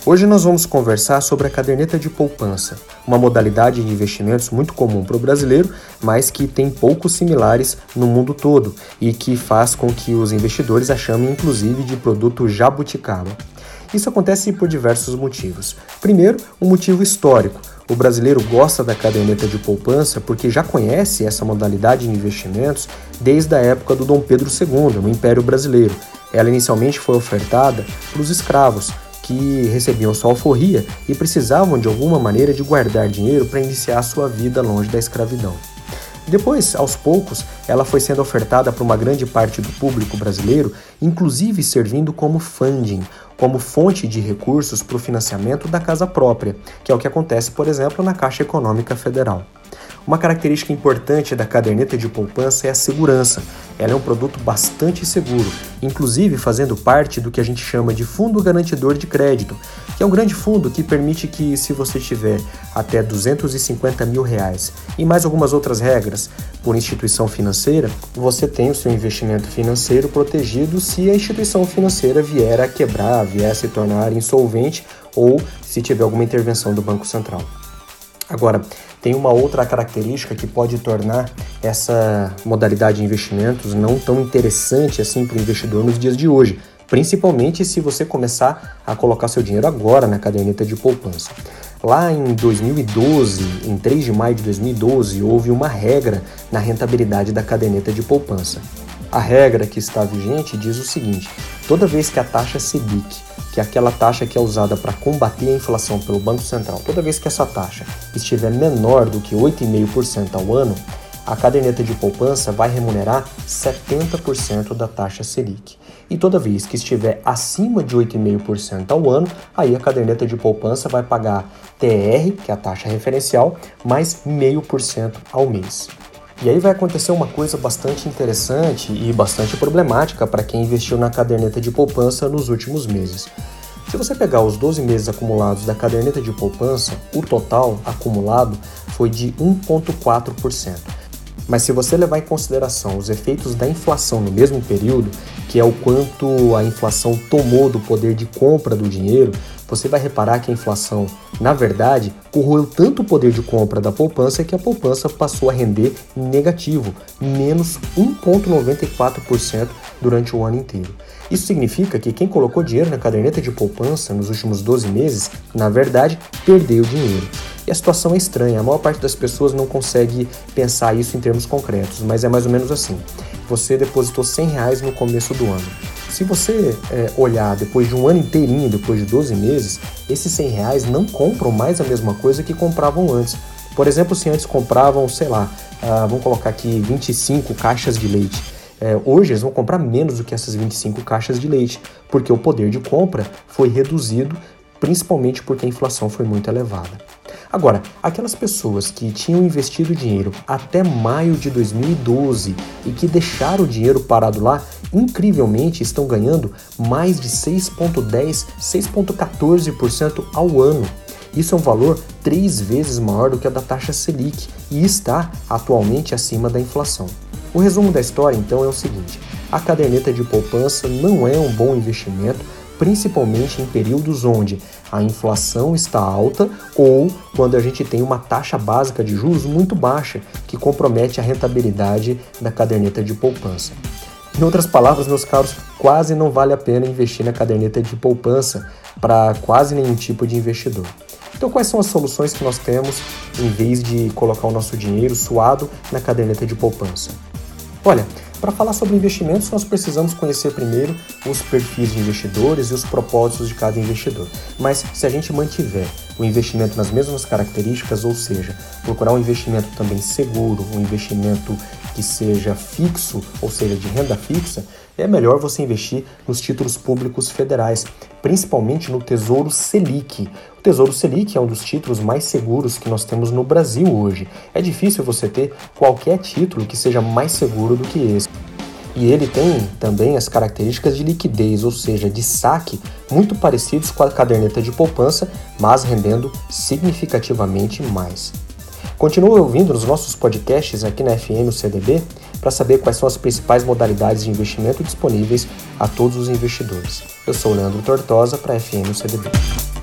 Hoje nós vamos conversar sobre a caderneta de poupança, uma modalidade de investimentos muito comum para o brasileiro, mas que tem poucos similares no mundo todo e que faz com que os investidores a chamem inclusive de produto jabuticaba. Isso acontece por diversos motivos. Primeiro, um motivo histórico. O brasileiro gosta da caderneta de poupança porque já conhece essa modalidade de investimentos desde a época do Dom Pedro II, no Império Brasileiro. Ela inicialmente foi ofertada para os escravos, que recebiam sua alforria e precisavam de alguma maneira de guardar dinheiro para iniciar sua vida longe da escravidão. Depois, aos poucos, ela foi sendo ofertada para uma grande parte do público brasileiro, inclusive servindo como funding, como fonte de recursos para o financiamento da casa própria, que é o que acontece, por exemplo, na Caixa Econômica Federal. Uma característica importante da caderneta de poupança é a segurança. Ela é um produto bastante seguro, inclusive fazendo parte do que a gente chama de fundo garantidor de crédito, que é um grande fundo que permite que, se você tiver até R$250 mil e mais algumas outras regras por instituição financeira, você tem o seu investimento financeiro protegido se a instituição financeira vier a quebrar, vier a se tornar insolvente ou se tiver alguma intervenção do Banco Central. Agora, tem uma outra característica que pode tornar essa modalidade de investimentos não tão interessante assim para o investidor nos dias de hoje, principalmente se você começar a colocar seu dinheiro agora na caderneta de poupança. Lá em 2012, em 3 de maio de 2012, houve uma regra na rentabilidade da caderneta de poupança. A regra que está vigente diz o seguinte: toda vez que a taxa Selic, que é aquela taxa que é usada para combater a inflação pelo Banco Central, toda vez que essa taxa estiver menor do que 8,5% ao ano, a caderneta de poupança vai remunerar 70% da taxa Selic. E toda vez que estiver acima de 8,5% ao ano, aí a caderneta de poupança vai pagar TR, que é a taxa referencial, mais 0,5% ao mês. E aí vai acontecer uma coisa bastante interessante e bastante problemática para quem investiu na caderneta de poupança nos últimos meses. Se você pegar os 12 meses acumulados da caderneta de poupança, o total acumulado foi de 1,4%. Mas se você levar em consideração os efeitos da inflação no mesmo período, que é o quanto a inflação tomou do poder de compra do dinheiro, você vai reparar que a inflação, na verdade, corroeu tanto o poder de compra da poupança que a poupança passou a render negativo, menos 1,94% durante o ano inteiro. Isso significa que quem colocou dinheiro na caderneta de poupança nos últimos 12 meses, na verdade, perdeu dinheiro. E a situação é estranha, a maior parte das pessoas não consegue pensar isso em termos concretos, mas é mais ou menos assim. Você depositou R$100 no começo do ano. Se você olhar depois de um ano inteirinho, depois de 12 meses, esses R$100 não compram mais a mesma coisa que compravam antes. Por exemplo, se antes compravam, vamos colocar aqui 25 caixas de leite. Hoje eles vão comprar menos do que essas 25 caixas de leite, porque o poder de compra foi reduzido, principalmente porque a inflação foi muito elevada. Agora, aquelas pessoas que tinham investido dinheiro até maio de 2012 e que deixaram o dinheiro parado lá, incrivelmente estão ganhando mais de 6,10%, 6,14% ao ano. Isso é um valor 3 vezes maior do que a da taxa Selic e está atualmente acima da inflação. O resumo da história, então, é o seguinte: a caderneta de poupança não é um bom investimento, principalmente em períodos onde a inflação está alta ou quando a gente tem uma taxa básica de juros muito baixa, que compromete a rentabilidade da caderneta de poupança. Em outras palavras, meus caros, quase não vale a pena investir na caderneta de poupança para quase nenhum tipo de investidor. Então, quais são as soluções que nós temos em vez de colocar o nosso dinheiro suado na caderneta de poupança? Olha, para falar sobre investimentos, nós precisamos conhecer primeiro os perfis de investidores e os propósitos de cada investidor. Mas se a gente mantiver o investimento nas mesmas características, ou seja, procurar um investimento também seguro, um investimento que seja fixo, ou seja, de renda fixa, é melhor você investir nos títulos públicos federais, principalmente no Tesouro Selic. O Tesouro Selic é um dos títulos mais seguros que nós temos no Brasil hoje. É difícil você ter qualquer título que seja mais seguro do que esse. E ele tem também as características de liquidez, ou seja, de saque, muito parecidos com a caderneta de poupança, mas rendendo significativamente mais. Continue ouvindo os nossos podcasts aqui na FM CDB para saber quais são as principais modalidades de investimento disponíveis a todos os investidores. Eu sou o Leandro Tortosa para a FM CDB.